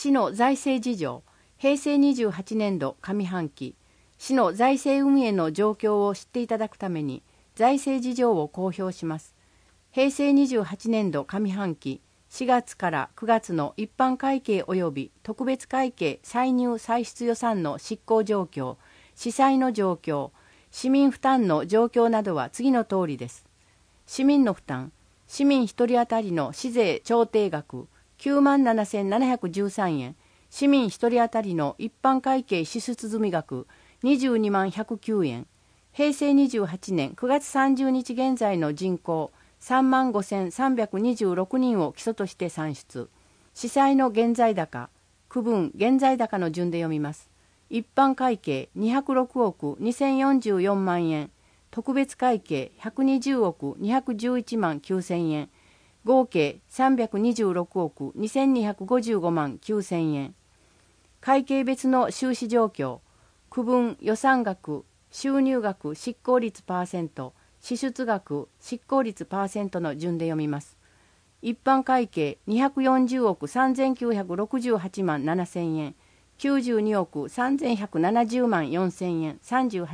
市の財政事情、平成28年度上半期、市の財政運営の状況を知っていただくために、財政事情を公表します。平成28年度上半期、4月から9月の一般会計及び特別会計歳入歳出予算の執行状況、司歳の状況、市民負担の状況などは次の通りです。市民の負担、市民1人当たりの市税調停額97,713円、市民1人当たりの一般会計支出済額22109円、平成28年9月30日現在の人口35,326人を基礎として算出。司歳の現在高、区分現在高の順で読みます。一般会計206億2044万円、特別会計120億211万9000円、合計326億2255万9000円。会計別の収支状況、区分予算額、収入額執行率パーセント、支出額執行率パーセントの順で読みます。一般会計240億3968万7000円、92億3170万4000円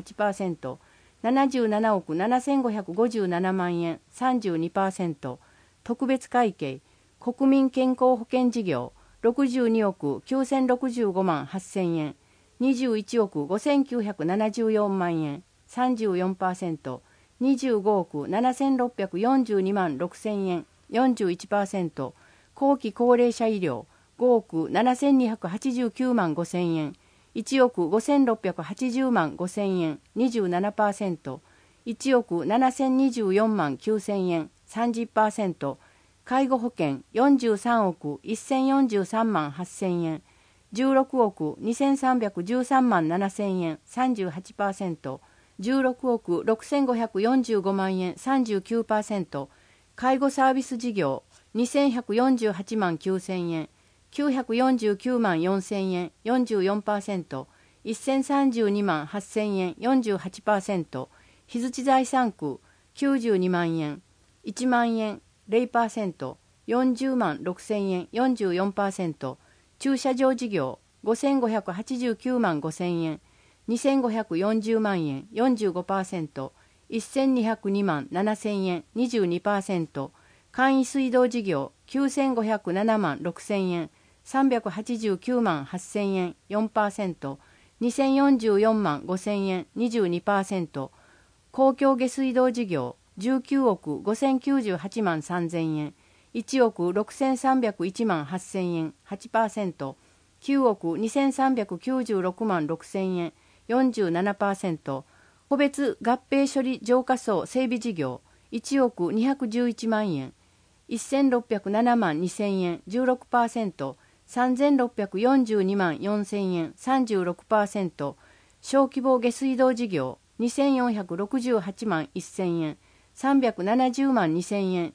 38%、77億7557万円 32%、特別会計国民健康保険事業62億9065万8000円、21億5974万円 34%、25億7642万6000円 41%、後期高齢者医療5億7289万5000円、1億5680万5000円 27%、1億7024万9000円 30%、介護保険43億1043万8000円、16億2313万7000円 38%、16億6545万円 39%、介護サービス事業2148万9000円、949万4000円 44%、1032万8000円 48%、非土地財産区92万円、1万円 0%、40万6000円 44%、駐車場事業5589万5000円、2540万円 45%、1202万7000円 22%、簡易水道事業9507万6000円、389万8000円 4%、2044万5000円 22%、公共下水道事業19億5098万3000円、1億6301万8000円 8%、9億2396万6000円 47%、個別合併処理浄化槽整備事業1億211万円、1607万2000円 16%、3642万4000円 36%、小規模下水道事業2468万1000円、370万2000円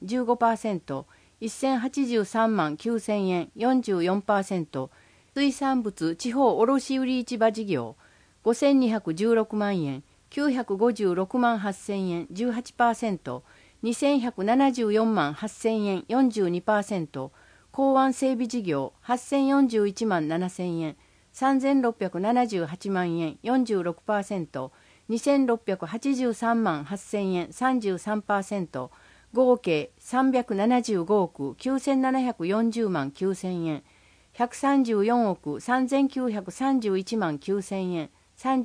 15%、1083万9000円 44%、水産物地方卸売市場事業5216万円、956万8000円 18%、2174万8000円 42%、港湾整備事業8041万7000円、3678万円 46%、2683万8000円 33%、合計375億9740万9000円、134億3931万9000円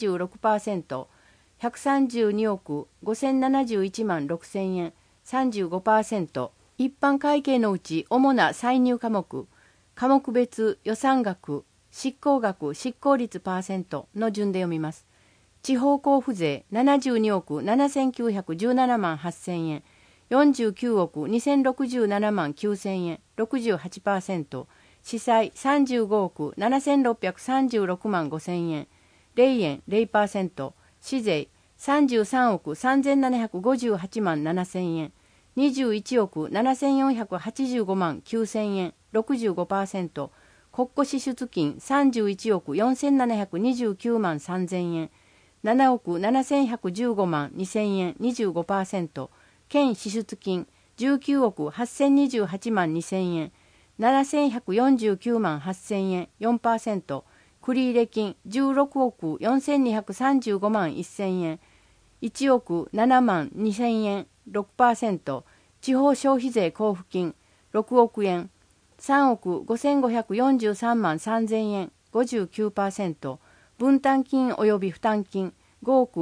36%、132億5071万6000円 35%、一般会計のうち主な歳入科目、科目別予算額、執行額執行率パーセントの順で読みます。地方交付税72億7917万8000円、49億2067万9000円 68%、司歳35億7636万5000円、0円 0%、市税33億3758万7000円、21億7485万9000円 65%、国庫支出金31億4729万3000円、7億7115万2000円 25%、県支出金19億8028万2000円、 7149万8000円 4%、繰入金16億4235万1000円、1億7万2000円 6%、地方消費税交付金6億円、3億5543万3000円 59%、分担金及び負担金5億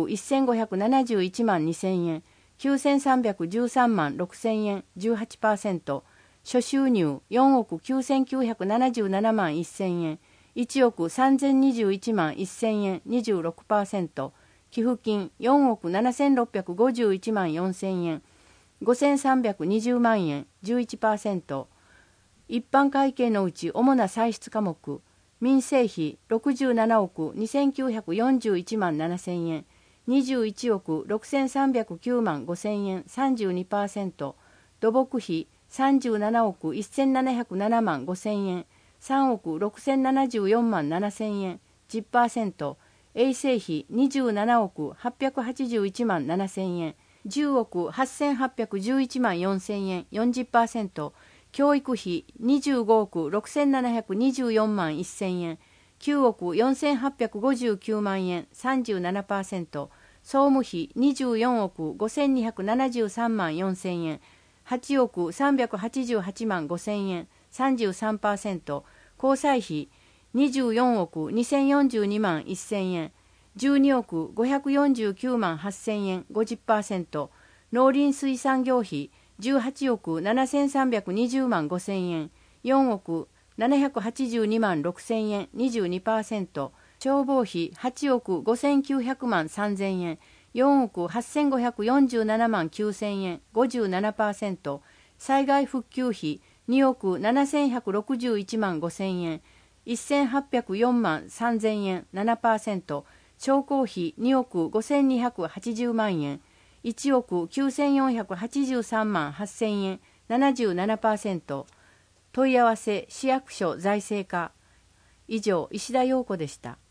1571万2000円、9313万6000円 18%、諸収入4億9977万1000円、1億3021万1000円 26%、寄付金4億7651万4000円、5320万円 11%、一般会計のうち主な歳出科目、民生費67億2941万7000円、21億6309万5000円 32%、土木費37億1707万5000円、3億6074万7000円 10%、衛生費27億881万7000円、10億8811万4000円 40%、教育費25億6724万1000円、9億4859万円 37%、総務費24億5273万4000円、8億388万5000円 33%、交際費24億2042万1000円、12億549万8000円 50%、農林水産業費18億7320万5000円、4億782万6000円 22%、消防費8億5900万3000円、4億8547万9000円 57%、災害復旧費2億7161万5000円、1804万3000円 7%、商工費2億5280万円、1億9483万8000円 77%、問い合わせ市役所財政課。以上、石田陽子でした。